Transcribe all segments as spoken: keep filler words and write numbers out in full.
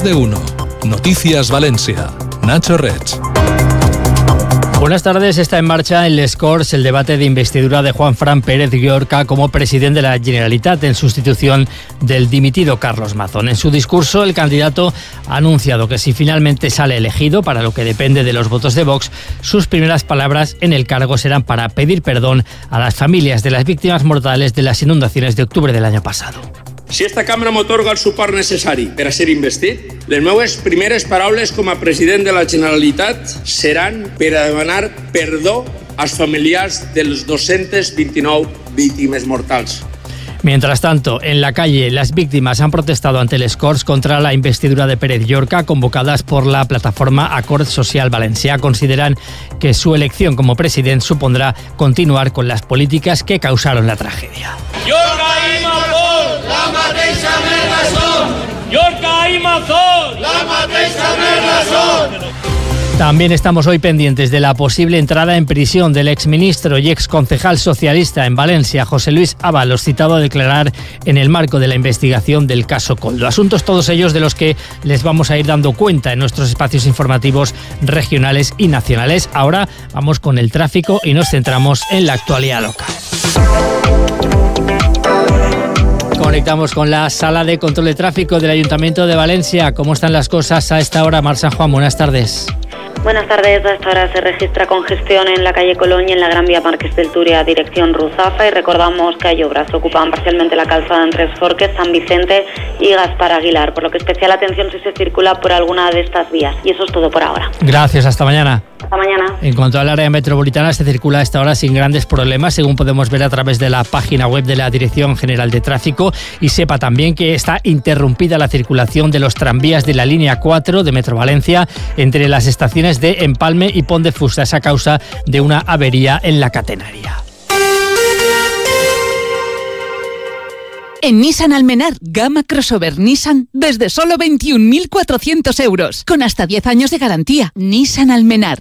Más de uno. Noticias Valencia. Nacho Reig. Buenas tardes. Está en marcha en Les Corts el debate de investidura de Juanfran Pérez Llorca como presidente de la Generalitat en sustitución del dimitido Carlos Mazón. En su discurso, el candidato ha anunciado que si finalmente sale elegido, para lo que depende de los votos de Vox, sus primeras palabras en el cargo serán para pedir perdón a las familias de las víctimas mortales de las inundaciones de octubre del año pasado. Si esta cambra m'atorga el suport necessari per a ser investit, les meves primeres paraules com a president de la Generalitat seran per a demanar perdó als familiars de les doscientas veintinueve víctimas mortals. Mientras tanto, en la calle, las víctimas han protestado ante les Corts contra la investidura de Pérez Llorca, convocadas por la plataforma Acord Social Valencià. Consideran que su elección como presidente supondrá continuar con las políticas que causaron la tragedia. Llorca i Mazón, la mateixa més razón. Llorca i Mazón, la mateixa més razón. También estamos hoy pendientes de la posible entrada en prisión del exministro y exconcejal socialista en Valencia, José Luis Ábalos, citado a declarar en el marco de la investigación del caso Koldo. Asuntos todos ellos de los que les vamos a ir dando cuenta en nuestros espacios informativos regionales y nacionales. Ahora vamos con el tráfico y nos centramos en la actualidad local. Conectamos con la sala de control de tráfico del Ayuntamiento de Valencia. ¿Cómo están las cosas a esta hora? Mar San Juan, buenas tardes. Buenas tardes. A esta hora se registra congestión en la calle Colón y en la Gran Vía Marqués del Turia, dirección Ruzafa, y recordamos que hay obras que ocupan parcialmente la calzada entre Forques, San Vicente y Gaspar Aguilar, por lo que especial atención si se circula por alguna de estas vías. Y eso es todo por ahora. Gracias, hasta mañana. Hasta mañana. En cuanto al área metropolitana, se circula a esta hora sin grandes problemas, según podemos ver a través de la página web de la Dirección General de Tráfico, y sepa también que está interrumpida la circulación de los tranvías de la línea cuatro de Metro Valencia entre las estaciones de Empalme y Pont de Fustas a causa de una avería en la catenaria. En Nissan Almenar, gama crossover Nissan desde solo veintiún mil cuatrocientos euros, con hasta diez años de garantía. Nissan Almenar.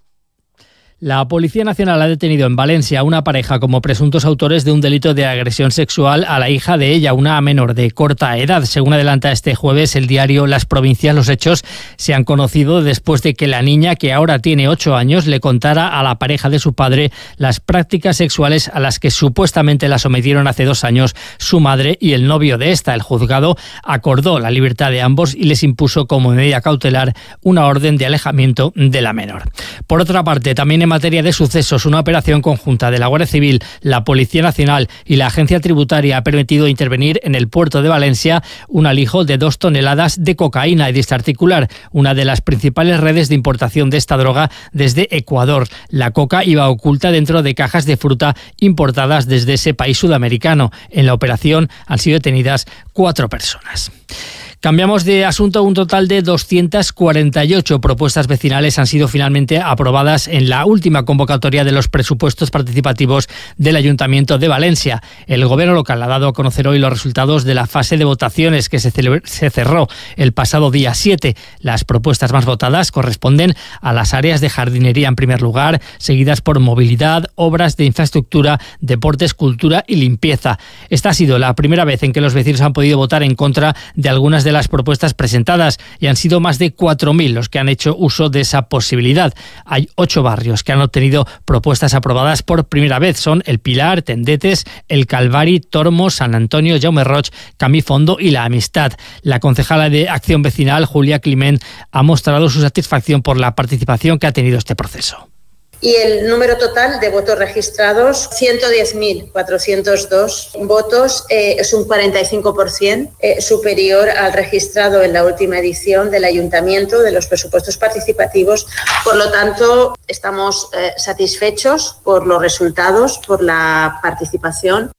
La Policía Nacional ha detenido en Valencia a una pareja como presuntos autores de un delito de agresión sexual a la hija de ella, una menor de corta edad. Según adelanta este jueves el diario Las Provincias, los hechos se han conocido después de que la niña, que ahora tiene ocho años, le contara a la pareja de su padre las prácticas sexuales a las que supuestamente la sometieron hace dos años su madre y el novio de esta. El juzgado acordó la libertad de ambos y les impuso como medida cautelar una orden de alejamiento de la menor. Por otra parte, también en materia de sucesos, una operación conjunta de la Guardia Civil, la Policía Nacional y la Agencia Tributaria ha permitido intervenir en el puerto de Valencia un alijo de dos toneladas de cocaína y desarticular una de las principales redes de importación de esta droga desde Ecuador. La coca iba oculta dentro de cajas de fruta importadas desde ese país sudamericano. En la operación han sido detenidas cuatro personas. Cambiamos de asunto. Un total de doscientas cuarenta y ocho propuestas vecinales han sido finalmente aprobadas en la última convocatoria de los presupuestos participativos del Ayuntamiento de Valencia. El Gobierno local ha dado a conocer hoy los resultados de la fase de votaciones que se, celebr- se cerró el pasado día siete. Las propuestas más votadas corresponden a las áreas de jardinería en primer lugar, seguidas por movilidad, obras de infraestructura, deportes, cultura y limpieza. Esta ha sido la primera vez en que los vecinos han podido votar en contra de algunas de las propuestas presentadas y han sido más de cuatro mil los que han hecho uso de esa posibilidad. Hay ocho barrios que han obtenido propuestas aprobadas por primera vez. Son El Pilar, Tendetes, El Calvari, Tormo, San Antonio, Jaume Roig, Camí Fondo y La Amistad. La concejala de Acción Vecinal, Julia Climent, ha mostrado su satisfacción por la participación que ha tenido este proceso. Y el número total de votos registrados, ciento diez mil cuatrocientos dos votos, eh, es un cuarenta y cinco por ciento eh, superior al registrado en la última edición del Ayuntamiento de los presupuestos participativos. Por lo tanto, estamos eh, satisfechos por los resultados, por la participación.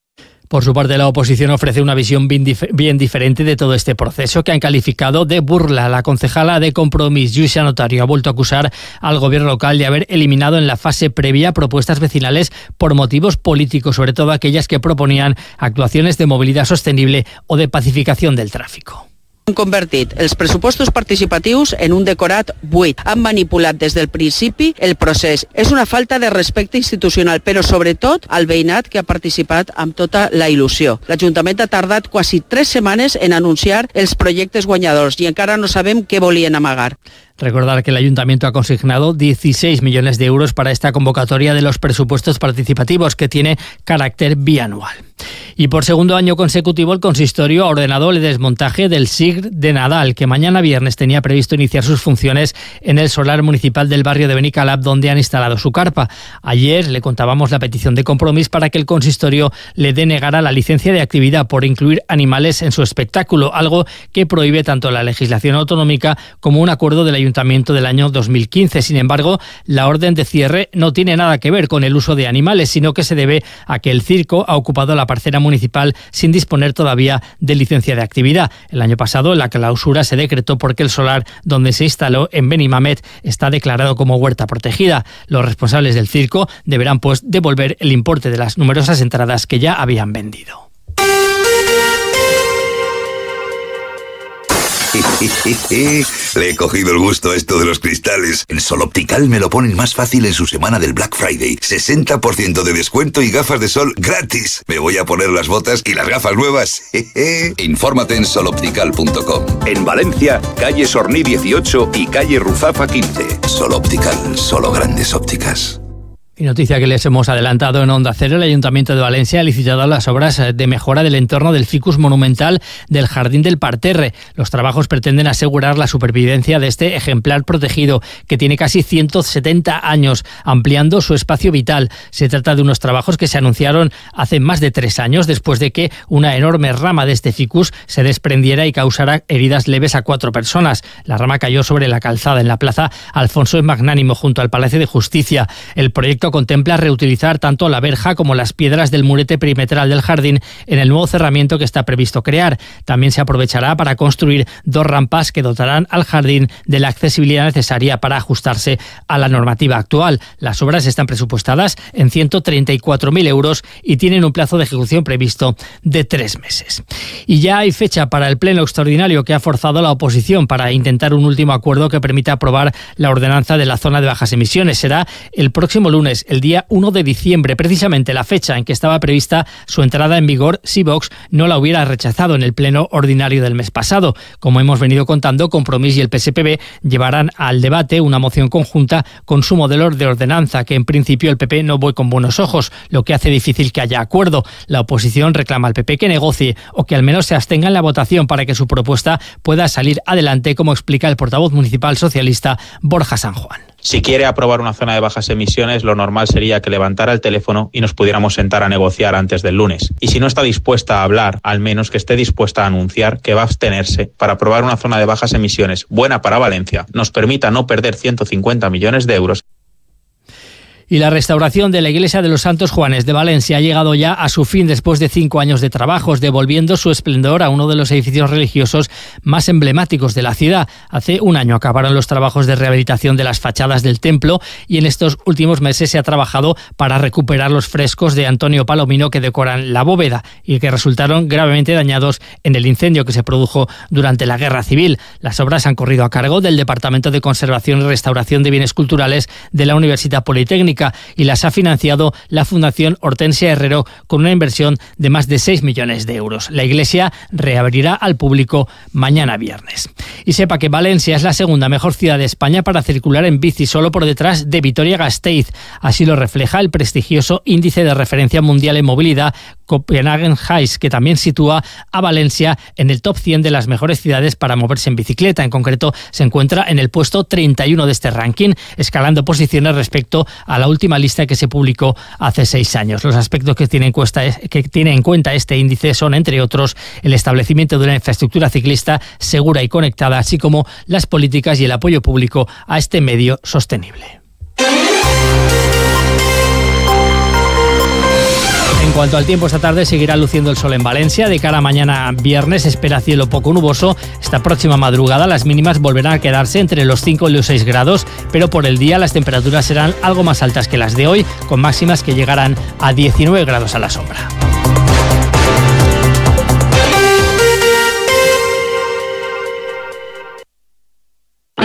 Por su parte, la oposición ofrece una visión bien, dif- bien diferente de todo este proceso, que han calificado de burla. La concejala de Compromís, Lluïsa Notario, ha vuelto a acusar al gobierno local de haber eliminado en la fase previa propuestas vecinales por motivos políticos, sobre todo aquellas que proponían actuaciones de movilidad sostenible o de pacificación del tráfico. Han convertit els pressupostos participatius en un decorat buit. Han manipulat des del principi el procés. És una falta de respecte institucional, però sobretot al veïnat que ha participat amb tota la il·lusió. L'Ajuntament ha tardat quasi tres setmanes en anunciar els projectes guanyadors i encara no sabem què volien amagar. Recordar que el Ayuntamiento ha consignado dieciséis millones de euros para esta convocatoria de los presupuestos participativos que tiene carácter bianual. Y por segundo año consecutivo el consistorio ha ordenado el desmontaje del S I G de Nadal, que mañana viernes tenía previsto iniciar sus funciones en el solar municipal del barrio de Benicalap, donde han instalado su carpa. Ayer le contábamos la petición de Compromís para que el consistorio le denegara la licencia de actividad por incluir animales en su espectáculo, algo que prohíbe tanto la legislación autonómica como un acuerdo del Ayuntamiento del año dos mil quince. Sin embargo, la orden de cierre no tiene nada que ver con el uso de animales, sino que se debe a que el circo ha ocupado la parcela municipal sin disponer todavía de licencia de actividad. El año pasado la clausura se decretó porque el solar donde se instaló en Benimamet está declarado como huerta protegida. Los responsables del circo deberán pues devolver el importe de las numerosas entradas que ya habían vendido. Le he cogido el gusto a esto de los cristales. En Sol Optical me lo ponen más fácil en su semana del Black Friday. sesenta por ciento de descuento y gafas de sol gratis. Me voy a poner las botas y las gafas nuevas. Infórmate en sol optical punto com. En Valencia, calle Sorní dieciocho y calle Ruzafa quince. Sol Optical, solo grandes ópticas. Y noticia que les hemos adelantado en Onda Cero, el Ayuntamiento de Valencia ha licitado las obras de mejora del entorno del ficus monumental del Jardín del Parterre. Los trabajos pretenden asegurar la supervivencia de este ejemplar protegido, que tiene casi ciento setenta años, ampliando su espacio vital. Se trata de unos trabajos que se anunciaron hace más de tres años, después de que una enorme rama de este ficus se desprendiera y causara heridas leves a cuatro personas. La rama cayó sobre la calzada en la plaza Alfonso el Magnánimo, junto al Palacio de Justicia. El proyecto contempla reutilizar tanto la verja como las piedras del murete perimetral del jardín en el nuevo cerramiento que está previsto crear. También se aprovechará para construir dos rampas que dotarán al jardín de la accesibilidad necesaria para ajustarse a la normativa actual. Las obras están presupuestadas en ciento treinta y cuatro mil euros y tienen un plazo de ejecución previsto de tres meses. Y ya hay fecha para el pleno extraordinario que ha forzado la oposición para intentar un último acuerdo que permita aprobar la ordenanza de la zona de bajas emisiones. Será el próximo lunes, el día uno de diciembre, precisamente la fecha en que estaba prevista su entrada en vigor si Vox no la hubiera rechazado en el pleno ordinario del mes pasado. Como hemos venido contando, Compromís y el P S P B llevarán al debate una moción conjunta con su modelo de ordenanza, que en principio el P P no ve con buenos ojos, lo que hace difícil que haya acuerdo. La oposición reclama al P P que negocie o que al menos se abstenga en la votación para que su propuesta pueda salir adelante, como explica el portavoz municipal socialista Borja San Juan. Si quiere aprobar una zona de bajas emisiones, lo normal sería que levantara el teléfono y nos pudiéramos sentar a negociar antes del lunes. Y si no está dispuesta a hablar, al menos que esté dispuesta a anunciar que va a abstenerse para aprobar una zona de bajas emisiones buena para Valencia, nos permita no perder ciento cincuenta millones de euros. Y la restauración de la Iglesia de los Santos Juanes de Valencia ha llegado ya a su fin después de cinco años de trabajos, devolviendo su esplendor a uno de los edificios religiosos más emblemáticos de la ciudad. Hace un año acabaron los trabajos de rehabilitación de las fachadas del templo y en estos últimos meses se ha trabajado para recuperar los frescos de Antonio Palomino que decoran la bóveda y que resultaron gravemente dañados en el incendio que se produjo durante la Guerra Civil. Las obras han corrido a cargo del Departamento de Conservación y Restauración de Bienes Culturales de la Universidad Politécnica y las ha financiado la Fundación Hortensia Herrero con una inversión de más de seis millones de euros. La iglesia reabrirá al público mañana viernes. Y sepa que Valencia es la segunda mejor ciudad de España para circular en bici, solo por detrás de Vitoria-Gasteiz. Así lo refleja el prestigioso índice de referencia mundial en movilidad Copenhagen Heights, que también sitúa a Valencia en el top cien de las mejores ciudades para moverse en bicicleta. En concreto, se encuentra en el puesto treinta y uno de este ranking, escalando posiciones respecto a la última lista que se publicó hace seis años. Los aspectos que tiene en cuenta, que tiene en cuenta este índice son, entre otros, el establecimiento de una infraestructura ciclista segura y conectada, así como las políticas y el apoyo público a este medio sostenible. En cuanto al tiempo, esta tarde seguirá luciendo el sol en Valencia. De cara a mañana viernes espera cielo poco nuboso. Esta próxima madrugada las mínimas volverán a quedarse entre los cinco y los seis grados, pero por el día las temperaturas serán algo más altas que las de hoy, con máximas que llegarán a diecinueve grados a la sombra.